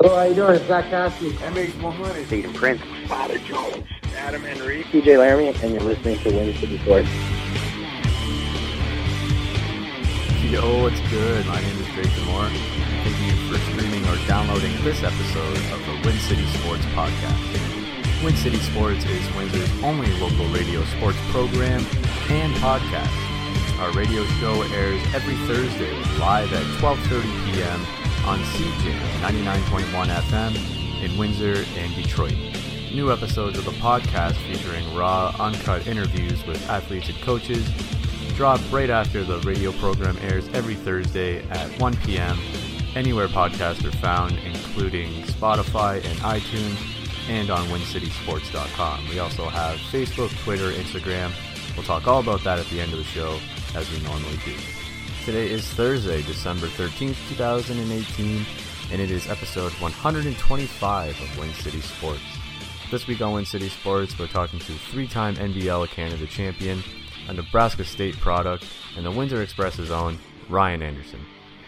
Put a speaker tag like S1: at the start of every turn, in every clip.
S1: Hello, how you doing? It's Zach Cassidy.
S2: MH100.
S3: Stephen Prince.
S2: Father Jones. Adam Henry.
S1: TJ Laramie, and you're listening to Win City Sports.
S4: Yo, what's good? My name is Jason Moore. Thank you for streaming or downloading this episode of the Win City Sports podcast. Win City Sports is Windsor's only local radio sports program and podcast. Our radio show airs every Thursday live at 12:30 p.m. on CJAM 99.1 FM in Windsor and Detroit. New episodes of the podcast featuring raw, uncut interviews with athletes and coaches drop right after the radio program airs every Thursday at 1 p.m. anywhere podcasts are found, including Spotify and iTunes, and on WinCitySports.com. We also have Facebook, Twitter, Instagram. We'll talk all about that at the end of the show, as we normally do. Today is Thursday, December 13th, 2018, and it is episode 125 of Win City Sports. This week on Win City Sports, we're talking to three-time NBL Canada champion, a Nebraska State product, and the Windsor Express's own Ryan Anderson.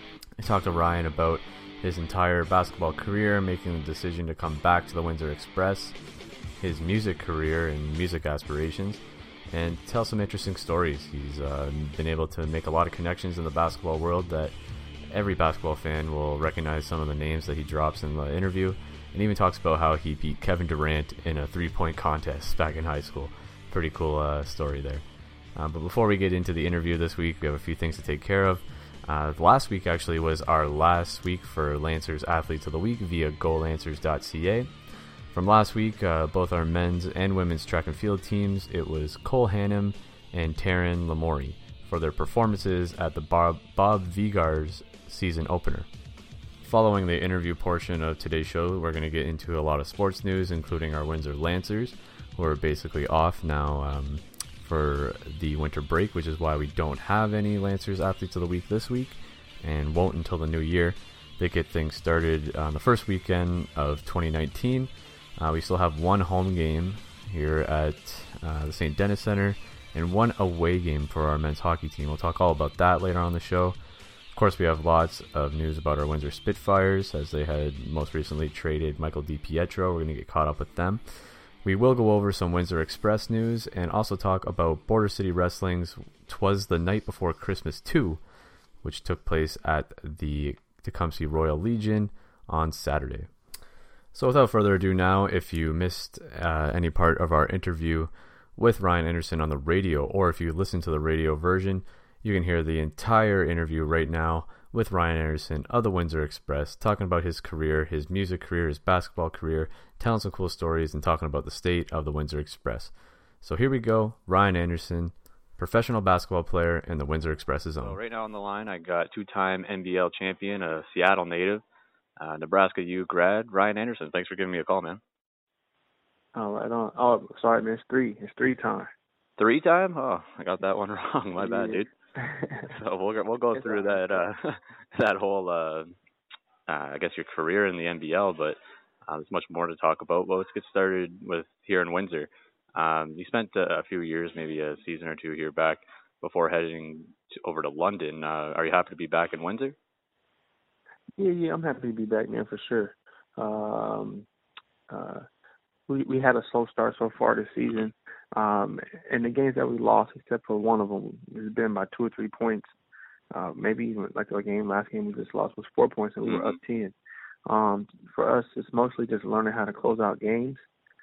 S4: I talked to Ryan about his entire basketball career, making the decision to come back to the Windsor Express, his music career and music aspirations, and tell some interesting stories. He's been able to make a lot of connections in the basketball world that every basketball fan will recognize some of the names that he drops in the interview, and even talks about how he beat Kevin Durant in a three-point contest back in high school. Pretty cool story there. But before we get into the interview this week, we have a few things to take care of. Last week actually was our last week for Lancers Athletes of the Week via GoLancers.ca. From last week, both our men's and women's track and field teams, it was Cole Hannum and Taryn Lamori for their performances at the Bob Vigar's season opener. Following the interview portion of today's show, we're going to get into a lot of sports news, including our Windsor Lancers, who are basically off now for the winter break, which is why we don't have any Lancers Athletes of the Week this week, and won't until the new year. They get things started on the first weekend of 2019. We still have one home game here at the St. Denis Center and one away game for our men's hockey team. We'll talk all about that later on the show. Of course, we have lots of news about our Windsor Spitfires, as they had most recently traded Michael DiPietro. We're going to get caught up with them. We will go over some Windsor Express news and also talk about Border City Wrestling's 'Twas the Night Before Christmas 2, which took place at the Tecumseh Royal Legion on Saturday. So without further ado now, if you missed any part of our interview with Ryan Anderson on the radio, or if you listen to the radio version, you can hear the entire interview right now with Ryan Anderson of the Windsor Express, talking about his career, his music career, his basketball career, telling some cool stories, and talking about the state of the Windsor Express. So here we go, Ryan Anderson, professional basketball player and the Windsor Express's own. So right now on the line, I got two-time NBL champion, a Seattle native, Nebraska U grad, Ryan Anderson. Thanks for giving me a call, man.
S5: Oh, right on. Oh, sorry, man. It's three time.
S4: 3-time? Oh, I got that one wrong. My bad, dude. So we'll go through that that whole I guess your career in the NBL, but there's much more to talk about. Well, let's get started with here in Windsor. You spent a few years, maybe a season or two here back before heading over to London. Are you happy to be back in Windsor?
S5: Yeah, I'm happy to be back, man, for sure. We had a slow start so far this season, and the games that we lost, except for one of them, has been by 2 or 3 points. Maybe even like our last game we just lost was 4 points, and we were up 10. For us, it's mostly just learning how to close out games,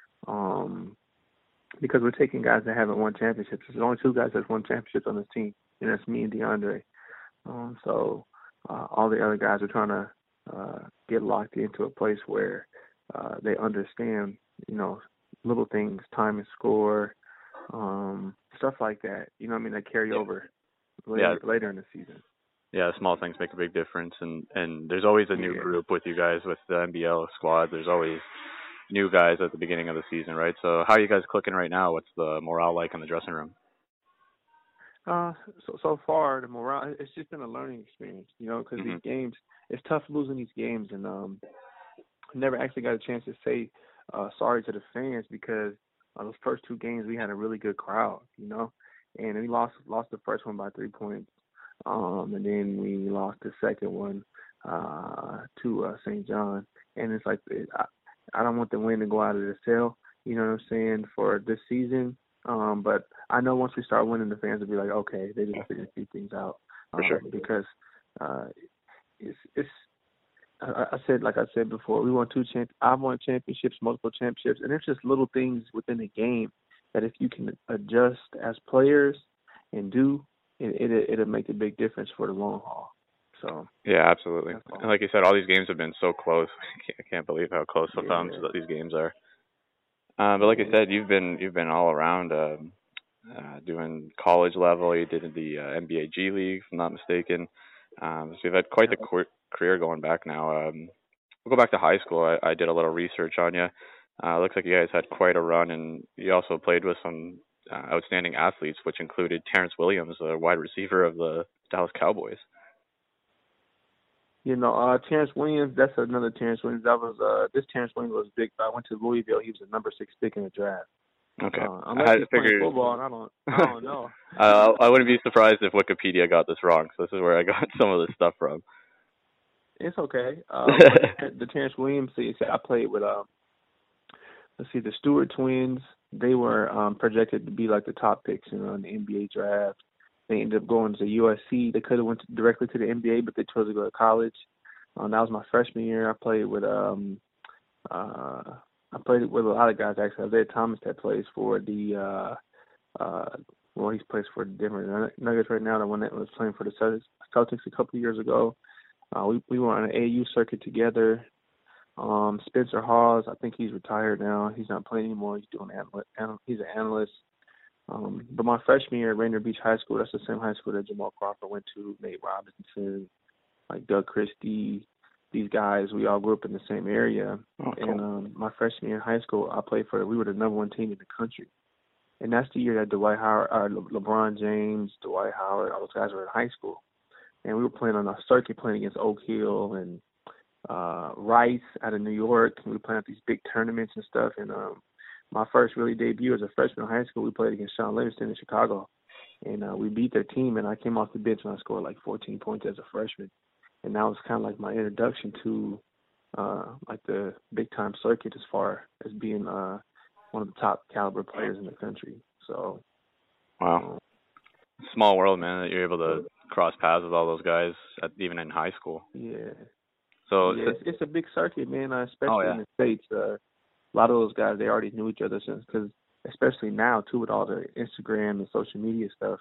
S5: because we're taking guys that haven't won championships. There's only 2 guys that's won championships on this team, and that's me and DeAndre. So all the other guys are trying to get locked into a place where they understand, little things, time and score, stuff like that. You know what I mean? That carry over later in the season.
S4: Yeah, small things make a big difference, and there's always a new group with you guys with the NBL squad. There's always new guys at the beginning of the season, right? So how are you guys clicking right now? What's the morale like in the dressing room?
S5: So far, the morale, it's just been a learning experience, because these games, it's tough losing these games, and never actually got a chance to say sorry to the fans, because those first 2 games we had a really good crowd, and we lost the first one by 3 points, and then we lost the second one to St. John, and it's like I don't want the wind to go out of the sail. You know what I'm saying, for this season. But I know once we start winning, the fans will be like, okay, they just figure a few things out.
S4: For sure.
S5: Because it's I said before, we won I've won championships, multiple championships, and it's just little things within the game that if you can adjust as players and it'll make a big difference for the long haul. So
S3: yeah, absolutely. And like you said, all these games have been so close. I can't believe how close sometimes these games are. But like I said, you've been all around doing college level. You did the NBA G League, if I'm not mistaken. So you've had quite the career going back now. We'll go back to high school. I did a little research on you. Looks like you guys had quite a run, and you also played with some outstanding athletes, which included Terrence Williams, a wide receiver of the Dallas Cowboys.
S5: You know, Terrence Williams, that's another Terrence Williams. That was this Terrence Williams was big. I went to Louisville. He was the number 6 pick in the draft.
S3: Okay.
S5: Unless he's playing football, I don't know.
S3: I wouldn't be surprised if Wikipedia got this wrong. So this is where I got some of this stuff from.
S5: It's okay. The Terrence Williams, I played with, the Stewart twins. They were projected to be like the top picks in the NBA draft. They ended up going to USC. They could have went directly to the NBA, but they chose to go to college. That was my freshman year. I played with a lot of guys actually. Isaiah Thomas that plays for the he plays for the Denver Nuggets right now. The one that was playing for the Celtics a couple of years ago. We were on an AAU circuit together. Spencer Hawes, I think he's retired now. He's not playing anymore. He's doing he's an analyst. But my freshman year at Rainier Beach High School, that's the same high school that Jamal Crawford went to, Nate Robinson, like Doug Christie, these guys, we all grew up in the same area.
S3: Oh, cool.
S5: And my freshman year in high school, we were the number 1 team in the country. And that's the year that Dwight Howard, LeBron James, Dwight Howard, all those guys were in high school. And we were playing on a circuit, playing against Oak Hill and Rice out of New York. And we were playing at these big tournaments and stuff. And my first really debut as a freshman in high school, we played against Sean Livingston in Chicago. And we beat their team, and I came off the bench and I scored like 14 points as a freshman. And that was kind of like my introduction to like the big-time circuit as far as being one of the top caliber players in the country. So,
S3: wow. Small world, man, that you're able to cross paths with all those guys, even in high school.
S5: Yeah.
S3: So
S5: it's a big circuit, man, especially in the States. A lot of those guys, they already knew each other since, because especially now, too, with all the Instagram and social media stuff.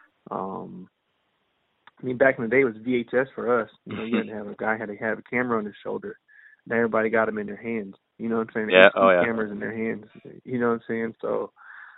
S5: I mean, back in the day, it was VHS for us. You know, you had to have a guy had to have a camera on his shoulder. Now everybody got them in their hands. You know what I'm saying?
S3: Yeah.
S5: Cameras in their hands. You know what I'm saying? So,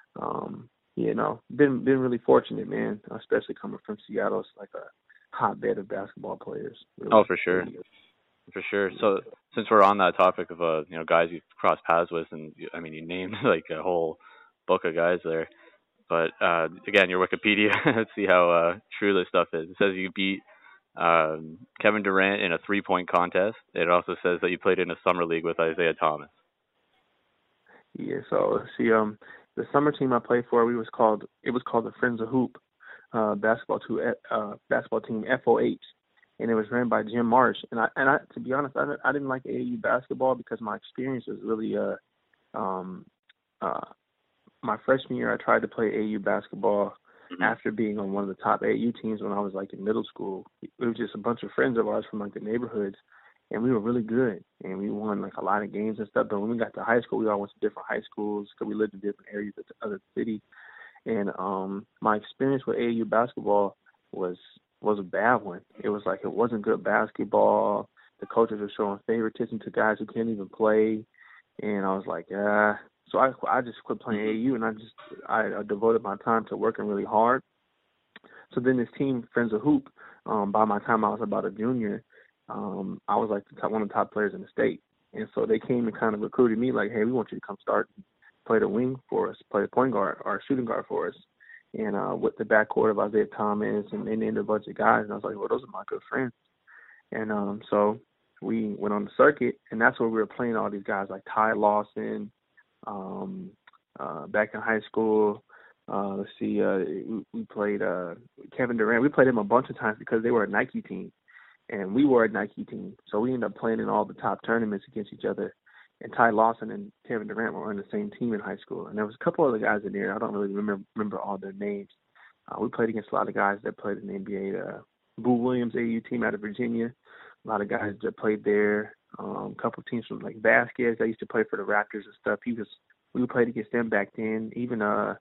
S5: been really fortunate, man. Especially coming from Seattle, it's like a hotbed of basketball players. Really.
S3: Oh, for sure. For sure. So since we're on that topic of guys you've crossed paths with, and I mean you named like a whole book of guys there, but again, your Wikipedia, let's see how true this stuff is. It says you beat Kevin Durant in a 3-point contest. It also says that you played in a summer league with Isaiah Thomas.
S5: Yeah. So see, the summer team I played for, it was called the Friends of Hoop basketball team, FOH. And it was ran by Jim Marsh. And I to be honest, I didn't like AAU basketball because my experience was really my freshman year. I tried to play AAU basketball after being on one of the top AAU teams when I was like in middle school. It was just a bunch of friends of ours from like the neighborhoods, and we were really good, and we won like a lot of games and stuff. But when we got to high school, we all went to different high schools because we lived in different areas of the city. And my experience with AAU basketball was a bad one. It was like it wasn't good basketball. The coaches were showing favoritism to guys who can't even play, and I was like, So I just quit playing AAU, and I devoted my time to working really hard. So then this team, Friends of Hoop, by my time I was about a junior, I was like one of the top players in the state. And so they came and kind of recruited me like, hey, we want you to come start and play the wing for us, play the point guard or shooting guard for us. And with the backcourt of Isaiah Thomas, and they named a bunch of guys. And I was like, well, those are my good friends. And so we went on the circuit, and that's where we were playing all these guys like Ty Lawson. Back in high school, we played Kevin Durant. We played him a bunch of times because they were a Nike team. and we were a Nike team. So we ended up playing in all the top tournaments against each other. And Ty Lawson and Kevin Durant were on the same team in high school. And there was a couple other guys in there. I don't really remember all their names. We played against a lot of guys that played in the NBA. Boo Williams AU team out of Virginia. A lot of guys that played there. A couple of teams from like Vasquez. I used to play for the Raptors and stuff. We played against them back then. Even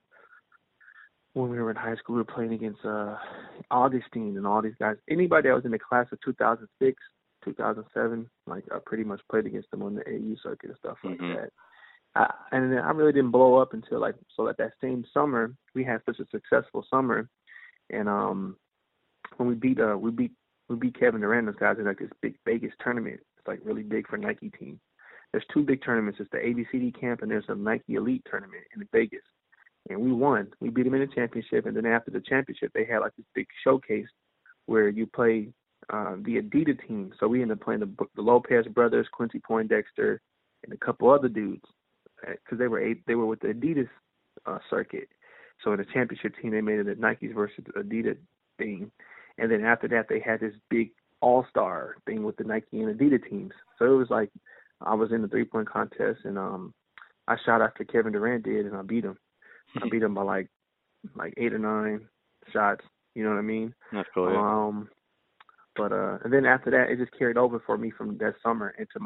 S5: when we were in high school, we were playing against Augustine and all these guys. Anybody that was in the class of 2006, 2007, I pretty much played against them on the AU circuit and stuff like that. And then I really didn't blow up until that same summer. We had such a successful summer, and when we beat Kevin Durant, those guys in this big Vegas tournament. It's really big for Nike team. There's two big tournaments. It's the ABCD camp and there's a Nike Elite tournament in Vegas. And we won. We beat them in the championship, and then after the championship, they had this big showcase where you play the Adidas team. So we ended up playing the Lopez brothers, Quincy Poindexter, and a couple other dudes because they were with the Adidas circuit. So in the championship team, they made it a Nikes versus Adidas thing. And then after that, they had this big all-star thing with the Nike and Adidas teams. So it was I was in the three-point contest, and I shot after Kevin Durant did, and I beat him. I beat him by like 8 or 9 shots. You know what I mean?
S3: That's cool. Yeah.
S5: But and then after that, it just carried over for me from that summer into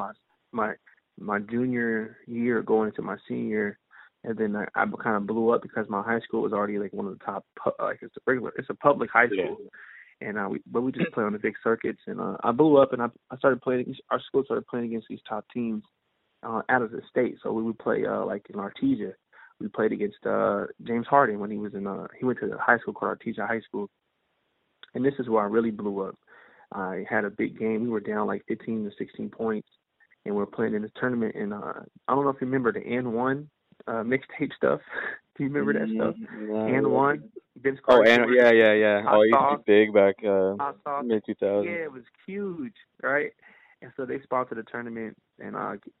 S5: my junior year, going into my senior year, and then I kind of blew up because my high school was already one of the top. It's a public high school, and we just play on the big circuits, and I blew up, and I started playing. Our school started playing against these top teams out of the state. So we would play in Artesia. We played against James Harden when he was he went to the high school called Artesia High School. And this is where I really blew up. I had a big game. We were down 15 to 16 points, and we were playing in this tournament. And I don't know if you remember the N1 mixtape stuff. Do you remember that stuff? N1? Vince Carter.
S3: Yeah. Oh, it used to be big back mid-2000s.
S5: Yeah, it was huge, right? And so they sponsored a tournament, and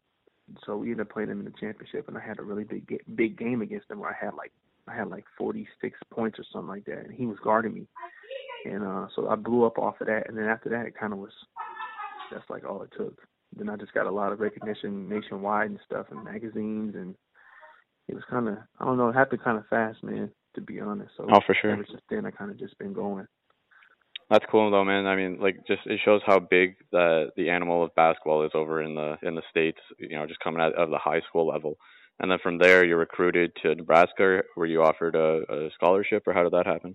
S5: so we ended up playing them in the championship, and I had a really big game against them where I had 46 points or something like that, and he was guarding me. And so I blew up off of that, and then after that, it kind of was, that's all it took. Then I just got a lot of recognition nationwide and stuff in magazines, and it was kind of, I don't know, it happened kind of fast, man, to be honest. So
S3: for sure.
S5: Ever since then, I kind of just been going.
S3: That's cool though, man. I mean, just it shows how big the animal of basketball is over in the States. Just coming out of the high school level, and then from there you're recruited to Nebraska. Were you offered a scholarship, or how did that happen?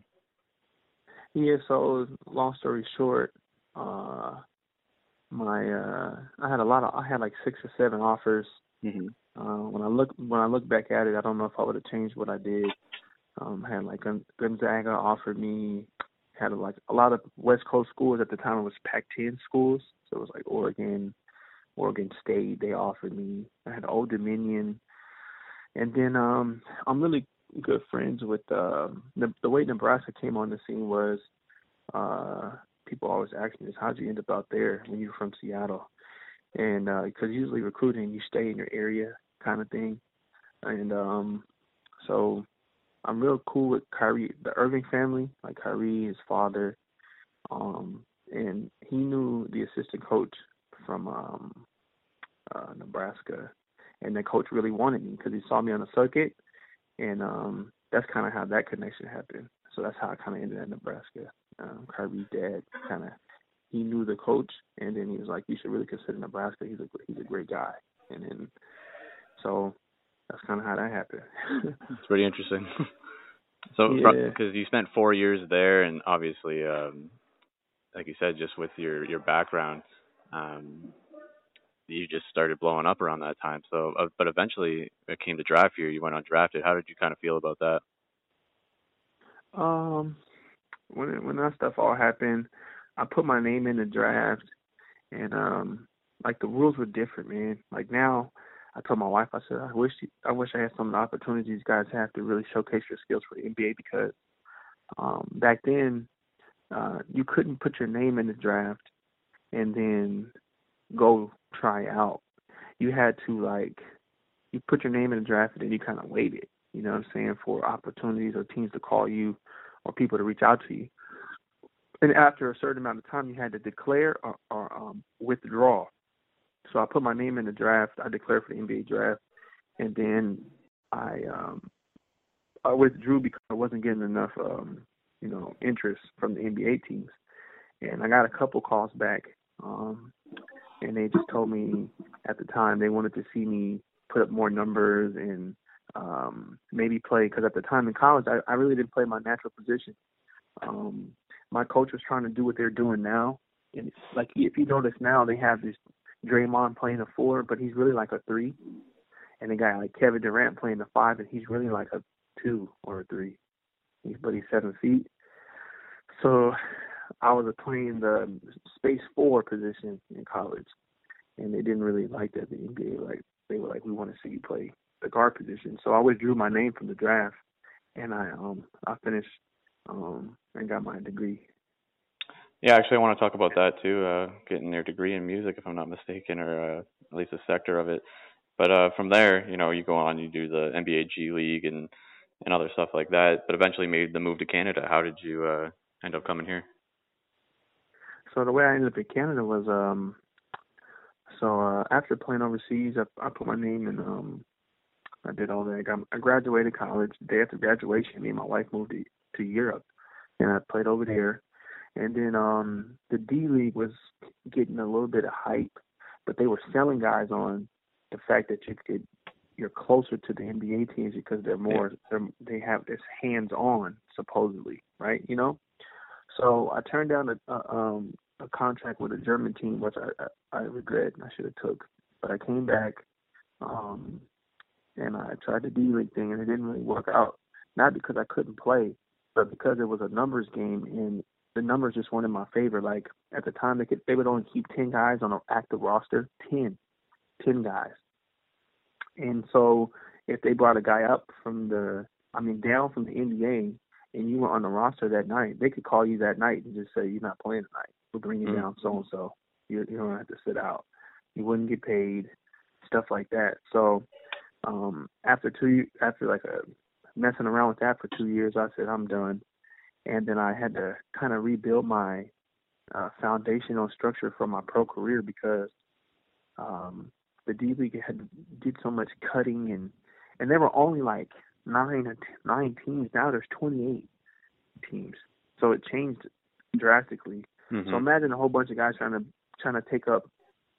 S5: Yeah. So long story short, I had 6 or 7 offers. Mm-hmm. When I look back at it, I don't know if I would have changed what I did. Had Gonzaga offered me. Had a lot of West Coast schools at the time. It was Pac-10 schools, so it was Oregon State. They offered me. I had Old Dominion, and then I'm really good friends with the way Nebraska came on the scene was people always ask me this: how'd you end up out there when you're from Seattle? And because usually recruiting, you stay in your area kind of thing, and so. I'm real cool with Kyrie, the Irving family, Kyrie, his father, and he knew the assistant coach from Nebraska, and the coach really wanted me because he saw me on the circuit, and that's kind of how that connection happened. So that's how I kind of ended at Nebraska. Kyrie's dad he knew the coach, and then he was like, you should really consider Nebraska. He's a great guy, and then so. That's kind of how that happened.
S3: It's pretty interesting. So, because you spent 4 years there, and obviously, like you said, just with your background, you just started blowing up around that time. So, but eventually, it came to draft year. You went undrafted. How did you kind of feel about that?
S5: When that stuff all happened, I put my name in the draft, and the rules were different, man. Now. I told my wife, I said, I wish I had some of the opportunities guys have to really showcase your skills for the NBA because back then you couldn't put your name in the draft and then go try out. You had to you put your name in the draft and then you kind of waited, you know what I'm saying, for opportunities or teams to call you or people to reach out to you. And after a certain amount of time, you had to declare or withdraw. So I put my name in the draft. I declared for the NBA draft, and then I withdrew because I wasn't getting enough, interest from the NBA teams. And I got a couple calls back, and they just told me at the time they wanted to see me put up more numbers and maybe play, because at the time in college I really didn't play my natural position. My coach was trying to do what they're doing now, and like if you notice now they have this Draymond playing a 4, but he's really like a 3, and a guy like Kevin Durant playing the 5, and he's really like a 2 or a 3. But he's 7 feet. So I was playing the space 4 position in college, and they didn't really like that. The NBA, like, they were like, we want to see you play the guard position. So I withdrew my name from the draft, and I finished and got my degree.
S3: Yeah, actually, I want to talk about that too. Getting your degree in music, if I'm not mistaken, or at least a sector of it. But from there, you go on, you do the NBA G League and other stuff like that. But eventually made the move to Canada. How did you end up coming here?
S5: So the way I ended up in Canada was, after playing overseas, I put my name in. I did all that. I graduated college. The day after graduation, me and my wife moved to Europe, and I played over there. And then the D League was getting a little bit of hype, but they were selling guys on the fact that you're closer to the NBA teams because they're more they have this hands-on, supposedly, right? So I turned down a contract with a German team, which I regret. I should have took, but I came back and I tried the D League thing, and it didn't really work out. Not because I couldn't play, but because it was a numbers game, and the numbers just weren't in my favor. Like at the time, they would only keep 10 guys on an active roster, 10 guys. And so if they brought a guy up down from the NBA, and you were on the roster that night, they could call you that night and just say, you're not playing tonight. We'll bring you down so-and-so. You don't have to sit out. You wouldn't get paid, stuff like that. So after messing around with that for 2 years, I said, I'm done. And then I had to kind of rebuild my foundational structure for my pro career because the D League did so much cutting, and there were only like 9 teams. Now there's 28 teams. So it changed drastically. Mm-hmm. So imagine a whole bunch of guys trying to take up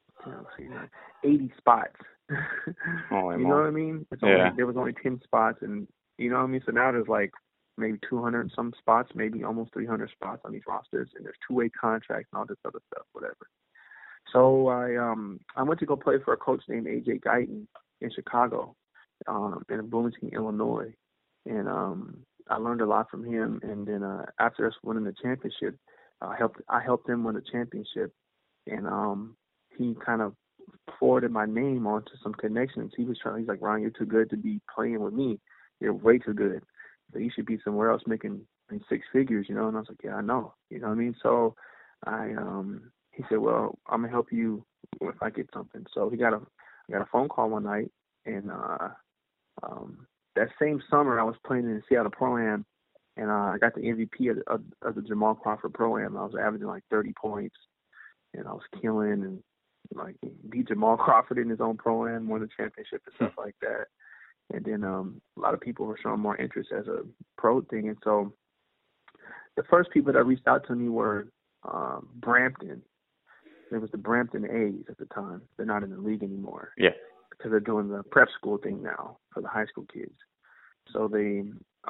S5: 80 spots. You know what I mean? There was only 10 spots, and you know what I mean? So now there's like maybe 200 and some spots, maybe almost 300 spots on these rosters, and there's two-way contracts and all this other stuff, whatever. So I went to go play for a coach named A.J. Guyton in Chicago, in Bloomington, Illinois, and I learned a lot from him. And then after us winning the championship, I helped him win the championship, and he kind of forwarded my name onto some connections. He's like, Ron, you're too good to be playing with me. You're way too good. So you should be somewhere else making 6 figures, And I was like, yeah, I know. You know what I mean? So he said, well, I'm gonna help you if I get something. So I got a phone call one night, and that same summer I was playing in the Seattle Pro-Am, and I got the MVP of the Jamal Crawford Pro-Am. I was averaging like 30 points, and I was killing, and like beat Jamal Crawford in his own Pro-Am, won the championship and stuff like that. And then a lot of people were showing more interest as a pro thing. And so the first people that reached out to me were Brampton. There was the Brampton A's at the time. They're not in the league anymore.
S3: Yeah.
S5: Because they're doing the prep school thing now for the high school kids. So they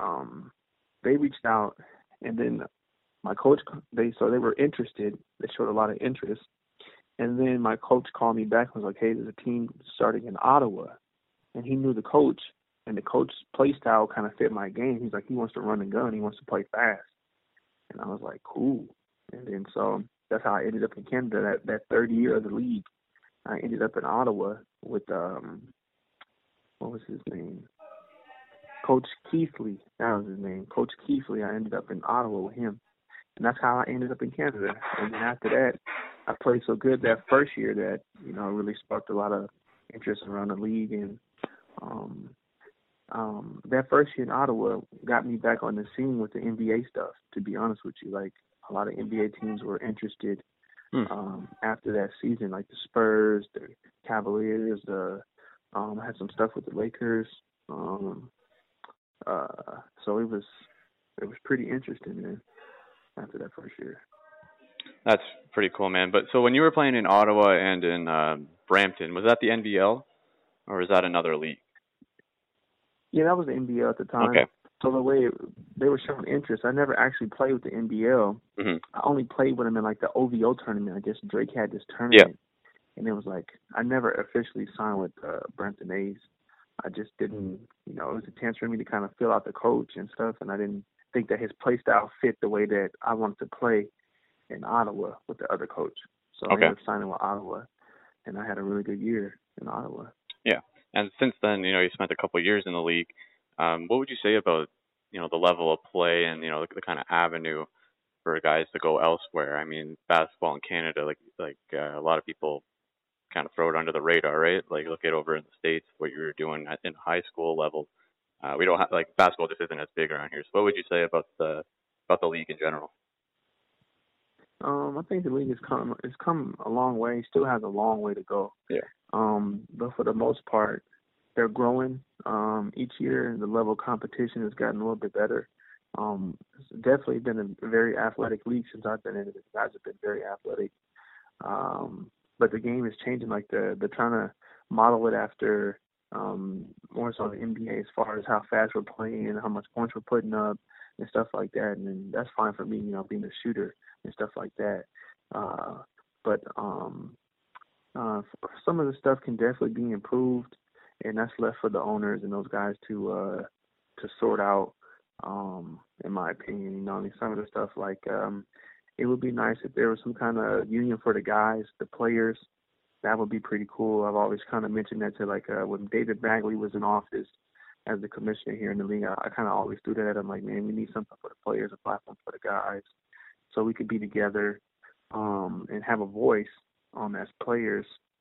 S5: reached out, and then my coach, they were interested. They showed a lot of interest. And then my coach called me back and was like, hey, there's a team starting in Ottawa. And he knew the coach, and the coach's play style kind of fit my game. He's like, he wants to run and gun. He wants to play fast. And I was like, cool. And then so that's how I ended up in Canada that third year of the league. I ended up in Ottawa with, what was his name? Coach Keithley. That was his name. Coach Keithley. I ended up in Ottawa with him. And that's how I ended up in Canada. And then after that, I played so good that first year that, really sparked a lot of interest around the league. And that first year in Ottawa got me back on the scene with the NBA stuff, to be honest with you. Like, a lot of NBA teams were interested after that season, like the Spurs, the Cavaliers, had some stuff with the Lakers. So it was pretty interesting, man, after that first year.
S3: That's pretty cool, man. But so when you were playing in Ottawa and in Brampton, was that the NBL or was that another league?
S5: Yeah, that was the NBL at the time.
S3: Okay.
S5: So the way they were showing interest, I never actually played with the NBL.
S3: Mm-hmm.
S5: I only played with them in like the OVO tournament. I guess Drake had this tournament, and it was like I never officially signed with Brampton A's. I just didn't, it was a chance for me to kind of fill out the coach and stuff, and I didn't think that his play style fit the way that I wanted to play in Ottawa with the other coach. So I ended up signing with Ottawa, and I had a really good year in Ottawa.
S3: Yeah, and since then, you spent a couple of years in the league. What would you say about, the level of play and, the kind of avenue for guys to go elsewhere? I mean, basketball in Canada, like a lot of people kind of throw it under the radar, right? Like look at over in the States, what you were doing in high school level. We don't have, basketball just isn't as big around here. So what would you say about the league in general?
S5: I think the league has come a long way. Still has a long way to go.
S3: Yeah.
S5: But for the most part, they're growing. Each year, the level of competition has gotten a little bit better. It's definitely been a very athletic league since I've been in it. The guys have been very athletic. But the game is changing. Like they're trying to model it after more so the NBA as far as how fast we're playing and how much points we're putting up and stuff like that. And then that's fine for me, being a shooter and stuff like that. But some of the stuff can definitely be improved, and that's left for the owners and those guys to sort out. In my opinion, some of the stuff like it would be nice if there was some kind of union for the guys, the players. That would be pretty cool. I've always kind of mentioned that to when David Bagley was in office as the commissioner here in the league. I kind of always do that. I'm like, man, we need something for the players, a platform for the guys, so we could be together and have a voice as players.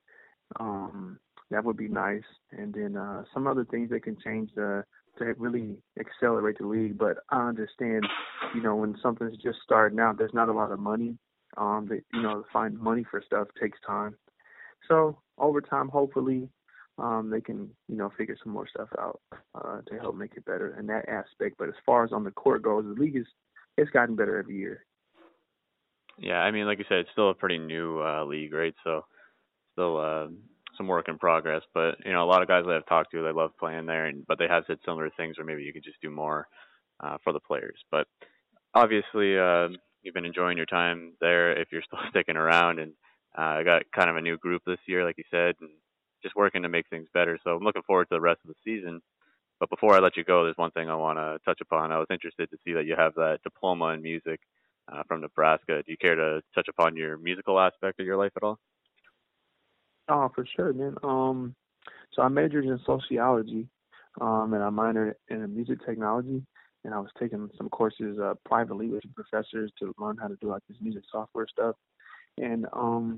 S5: That would be nice. And then some other things that can change to really accelerate the league. But I understand, when something's just starting out, there's not a lot of money. To find money for stuff takes time. So over time, hopefully, they can, figure some more stuff out to help make it better in that aspect. But as far as on the court goes, the league it's gotten better every year.
S3: Yeah, I mean, like you said, it's still a pretty new league, right? So still some work in progress. But, a lot of guys that I've talked to, they love playing there, but they have said similar things where maybe you could just do more for the players. But obviously, you've been enjoying your time there if you're still sticking around. And I got kind of a new group this year, like you said, and just working to make things better. So I'm looking forward to the rest of the season. But before I let you go, there's one thing I want to touch upon. I was interested to see that you have that diploma in music from Nebraska. Do you care to touch upon your musical aspect of your life at all?
S5: Oh, for sure, man. So I majored in sociology, and I minored in music technology, and I was taking some courses privately with professors to learn how to do this music software stuff. And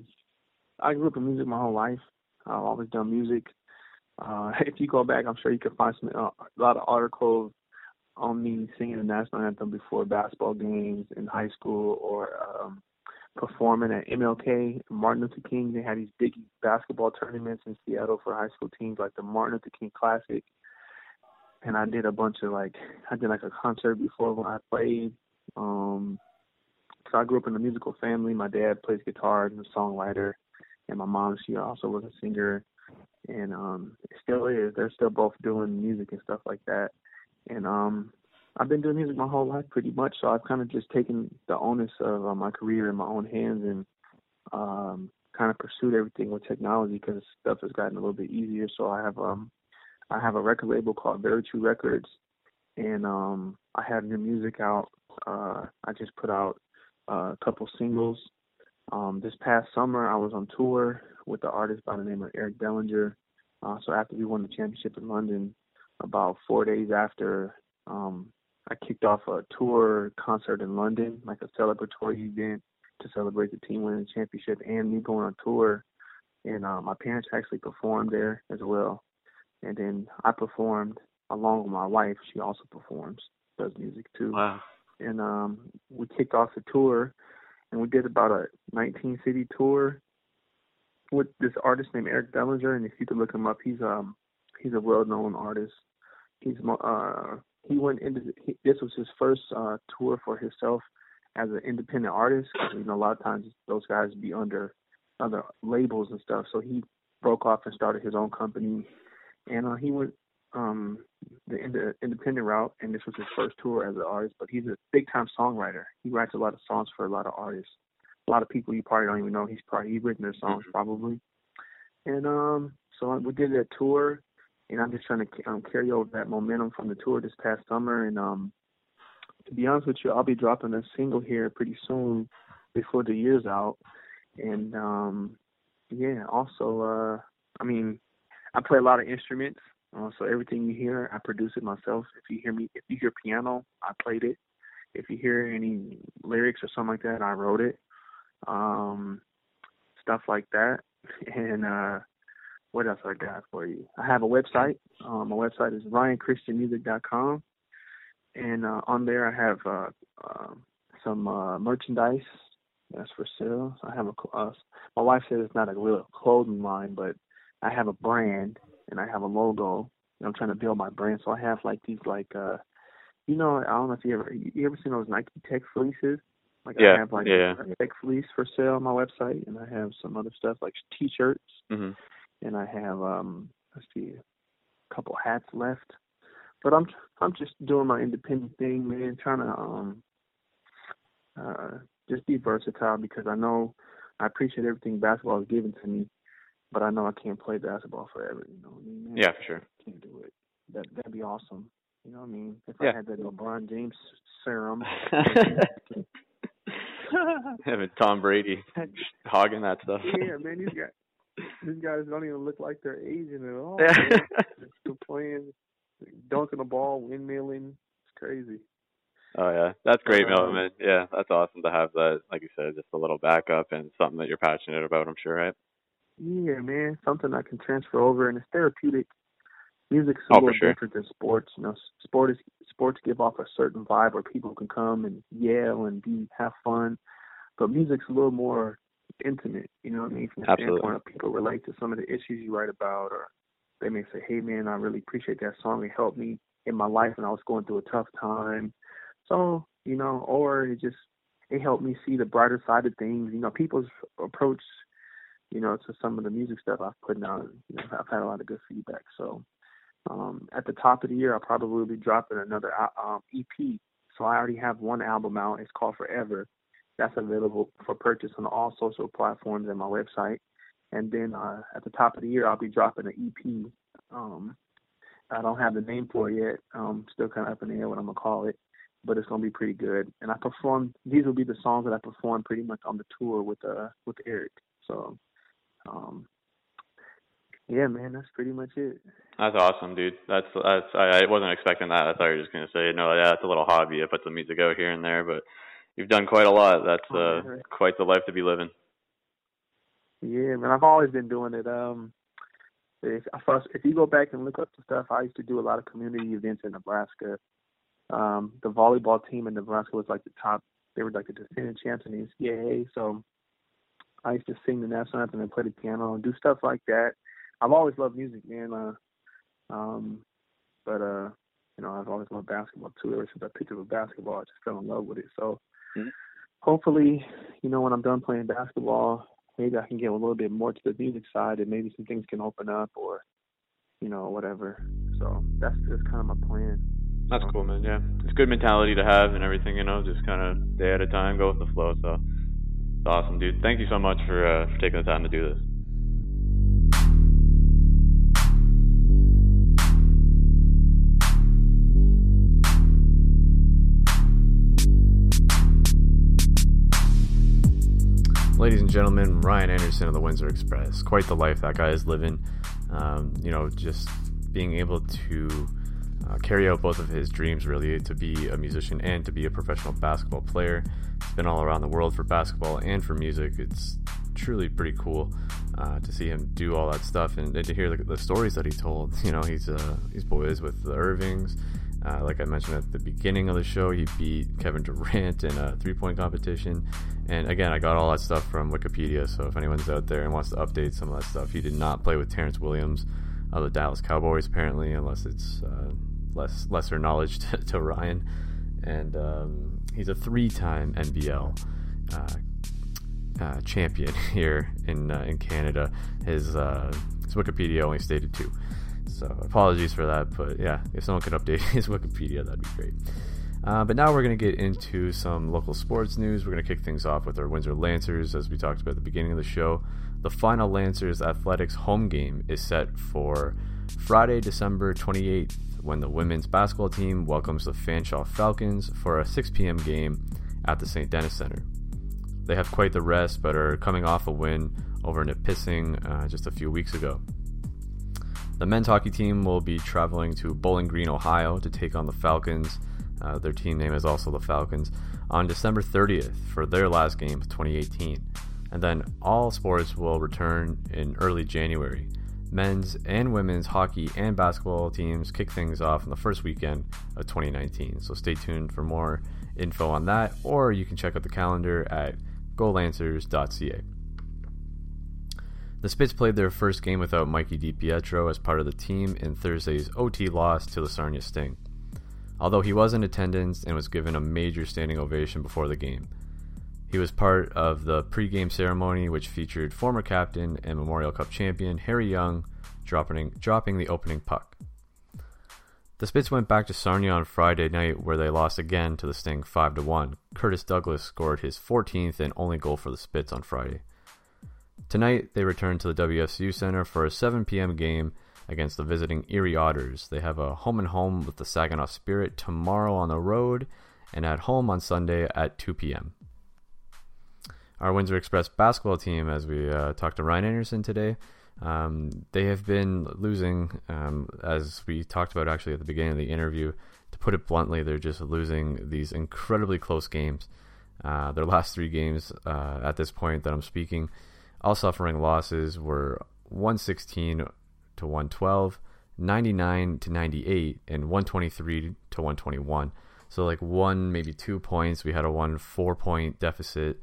S5: I grew up in music my whole life. I've always done music. If you go back, I'm sure you can find a lot of articles on me singing the national anthem before basketball games in high school, or performing at MLK, Martin Luther King. They had these big basketball tournaments in Seattle for high school teams, like the Martin Luther King Classic. And I did a bunch of a concert before when I played. So I grew up in a musical family. My dad plays guitar and a songwriter, and my mom, she also was a singer, and it still is. They're still both doing music and stuff like that. And I've been doing music my whole life pretty much, so I've kind of just taken the onus of my career in my own hands and kind of pursued everything with technology because stuff has gotten a little bit easier. So I have a record label called Very True Records, and I have new music out. I just put out a couple singles. This past summer, I was on tour with an artist by the name of Eric Bellinger. So after we won the championship in London, about 4 days after, I kicked off a tour concert in London, like a celebratory event to celebrate the team winning the championship and me going on tour. And my parents actually performed there as well. And then I performed along with my wife. She also performs, does music too.
S3: Wow.
S5: and we kicked off the tour, and we did about a 19-city tour with this artist named Eric Bellinger. And if you could look him up, he's a well-known artist. He went into this was his first tour for himself as an independent artist. You know, a lot of times those guys be under other labels and stuff. So he broke off and started his own company, and he went the independent route. And this was his first tour as an artist. But he's a big-time songwriter. He writes a lot of songs for a lot of artists. A lot of people you probably don't even know he's written their songs probably. And so we did that tour. And I'm just trying to carry over that momentum from the tour this past summer. And to be honest with you, I'll be dropping a single here pretty soon before the year's out. And, also, I play a lot of instruments. So everything you hear, I produce it myself. If you hear piano, I played it. If you hear any lyrics or something like that, I wrote it. Stuff like that. And, what else I got for you? I have a website. My website is ryanchristianmusic.com. And on there I have some merchandise that's for sale. So I have my wife said it's not a real clothing line, but I have a brand and I have a logo. And I'm trying to build my brand. So I have like these I don't know if you ever seen those Nike Tech fleeces? I have a Tech fleece for sale on my website, and I have some other stuff like T-shirts. Mm-hmm. And I have a couple hats left, but I'm just doing my independent thing, man. Trying to just be versatile, because I know I appreciate everything basketball is given to me, but I know I can't play basketball forever. You know what I mean, man?
S3: Yeah, for sure.
S5: I can't do it. That'd be awesome. You know what I mean? If I had that LeBron James serum.
S3: Having Tom Brady hogging that stuff.
S5: Yeah, man, these guys don't even look like they're Asian at all. Still playing, dunking the ball, windmilling. It's crazy.
S3: Oh, yeah. That's great, man. Yeah, that's awesome to have that, like you said, just a little backup and something that you're passionate about, I'm sure, right?
S5: Yeah, man. Something I can transfer over, and it's therapeutic. Music's a little different than sports. You know, sports give off a certain vibe where people can come and yell and have fun. But music's a little more intimate, you know what I mean? From the standpoint of people relate to some of the issues you write about, or they may say, hey, man, I really appreciate that song. It helped me in my life when I was going through a tough time. So, you know, or it helped me see the brighter side of things. You know, people's approach, you know, to some of the music stuff I've put out, you know, I've had a lot of good feedback. So at the top of the year, I'll probably be dropping another EP. So I already have one album out. It's called Forever. That's available for purchase on all social platforms and my website. And then at the top of the year, I'll be dropping an EP. I don't have the name for it yet. Still kind of up in the air what I'm going to call it. But it's going to be pretty good. And these will be the songs that I perform pretty much on the tour with Eric. So, yeah, man, that's pretty much it.
S3: That's awesome, dude. I wasn't expecting that. I thought you were just going to say, no, yeah, it's a little hobby. I put some music out here and there, but you've done quite a lot. That's quite the life to be living.
S5: Yeah, man, I've always been doing it. If you go back and look up the stuff, I used to do a lot of community events in Nebraska. The volleyball team in Nebraska was like the top. They were like the defending champs in the NCAA. So I used to sing the national anthem and play the piano and do stuff like that. I've always loved music, man. But you know, I've always loved basketball too. Ever since I picked up basketball, I just fell in love with it. So hopefully, you know, when I'm done playing basketball, maybe I can get a little bit more to the music side, and maybe some things can open up, or, you know, whatever. So that's kind of my plan.
S3: That's cool, man. Yeah, it's a good mentality to have and everything, you know, just kind of day at a time, go with the flow. So it's awesome, dude. Thank you so much for taking the time to do this.
S4: Ladies and gentlemen, Ryan Anderson of the Windsor Express. Quite the life that guy is living. You know, just being able to carry out both of his dreams, really, to be a musician and to be a professional basketball player. He's been all around the world for basketball and for music. It's truly pretty cool to see him do all that stuff, and to hear the stories that he told. You know, he's boys with the Irvings, Like I mentioned at the beginning of the show, he beat Kevin Durant in a 3-point competition. And again, I got all that stuff from Wikipedia, so if anyone's out there and wants to update some of that stuff, he did not play with Terrence Williams of the Dallas Cowboys, apparently, unless it's lesser knowledge to Ryan. And he's a 3-time NBL champion here in Canada. His Wikipedia only stated 2. So apologies for that, but yeah, if someone could update his Wikipedia, that'd be great. But now we're going to get into some local sports news. We're going to kick things off with our Windsor Lancers, as we talked about at the beginning of the show. The final Lancers Athletics home game is set for Friday, December 28th, when the women's basketball team welcomes the Fanshawe Falcons for a 6 p.m. game at the St. Denis Centre. They have quite the rest, but are coming off a win over Nipissing just a few weeks ago. The men's hockey team will be traveling to Bowling Green, Ohio to take on the Falcons. Their team name is also the Falcons, on December 30th for their last game of 2018. And then all sports will return in early January. Men's and women's hockey and basketball teams kick things off in the first weekend of 2019. So stay tuned for more info on that, or you can check out the calendar at golancers.ca. The Spits played their first game without Mikey DiPietro as part of the team in Thursday's OT loss to the Sarnia Sting, although he was in attendance and was given a major standing ovation before the game. He was part of the pre-game ceremony, which featured former captain and Memorial Cup champion Harry Young dropping the opening puck. The Spits went back to Sarnia on Friday night, where they lost again to the Sting 5-1. Curtis Douglas scored his 14th and only goal for the Spits on Friday. Tonight, they return to the WSU Center for a 7 p.m. game against the visiting Erie Otters. They have a home-and-home with the Saginaw Spirit tomorrow on the road, and at home on Sunday at 2 p.m. Our Windsor Express basketball team, as we talked to Ryan Anderson today, they have been losing, as we talked about actually at the beginning of the interview. To put it bluntly, they're just losing these incredibly close games. Their last 3 games at this point that I'm speaking, all suffering losses, were 116 to 112, 99 to 98, and 123 to 121. So like 1, maybe 2 points. We had a 4-point deficit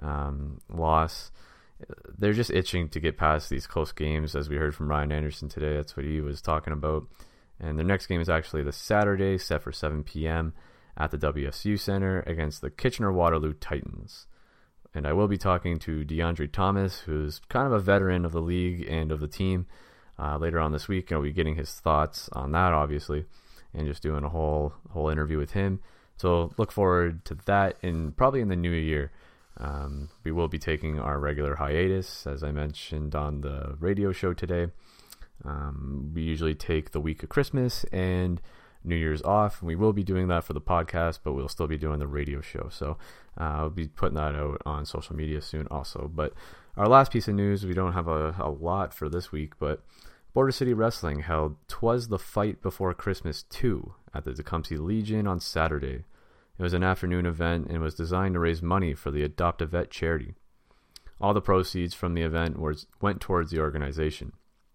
S4: loss. They're just itching to get past these close games, as we heard from Ryan Anderson today. That's what he was talking about. And their next game is actually this Saturday, set for 7 p.m. at the WSU Center against the Kitchener-Waterloo Titans. And I will be talking to DeAndre Thomas, who's kind of a veteran of the league and of the team, later on this week. I'll be getting his thoughts on that, obviously, and just doing a whole interview with him. So look forward to that, and probably in the new year. We will be taking our regular hiatus, as I mentioned on the radio show today. We usually take the week of Christmas and New Year's off. We will be doing that for the podcast, but we'll still be doing the radio show. So I'll be putting that out on social media soon also. But our last piece of news, we don't have a lot for this week, but Border City Wrestling held 'Twas the Fight Before Christmas 2 at the Tecumseh Legion on Saturday. It was an afternoon event and was designed to raise money for the Adopt a Vet charity. All the proceeds from the event went towards the organization.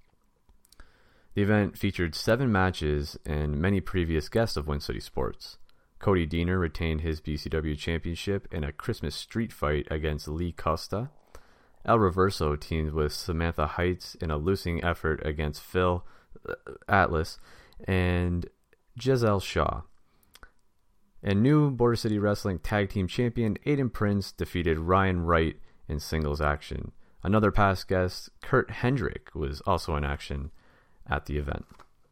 S4: The event featured 7 matches and many previous guests of Win City Sports. Cody Diener retained his BCW championship in a Christmas street fight against Lee Costa. El Reverso teamed with Samantha Heights in a losing effort against Phil Atlas and Giselle Shaw. And new Border City Wrestling Tag Team Champion Aiden Prince defeated Ryan Wright in singles action. Another past guest, Kurt Hendrick, was also in action at the event.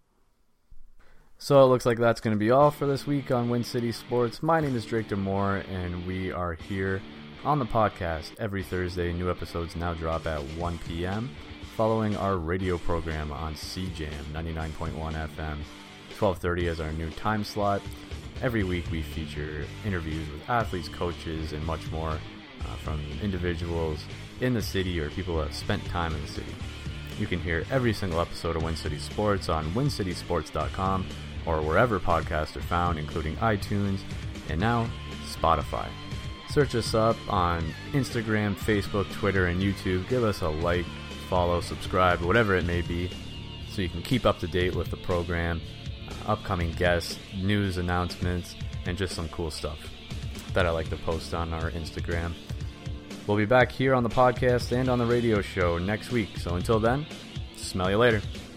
S4: So it looks like that's going to be all for this week on Win City Sports. My name is Drake Demore, and we are here on the podcast every Thursday. New episodes now drop at 1 p.m. following our radio program on CJAM 99.1 FM. 12:30 is our new time slot. Every week we feature interviews with athletes, coaches, and much more from individuals in the city or people that have spent time in the city. You can hear every single episode of Win City Sports on wincitysports.com or wherever podcasts are found, including iTunes and now Spotify. Search us up on Instagram, Facebook, Twitter, and YouTube. Give us a like, follow, subscribe, whatever it may be, so you can keep up to date with the program. upcoming guests, news announcements, and just some cool stuff that I like to post on our Instagram. We'll be back here on the podcast and on the radio show next week. So until then, smell you later.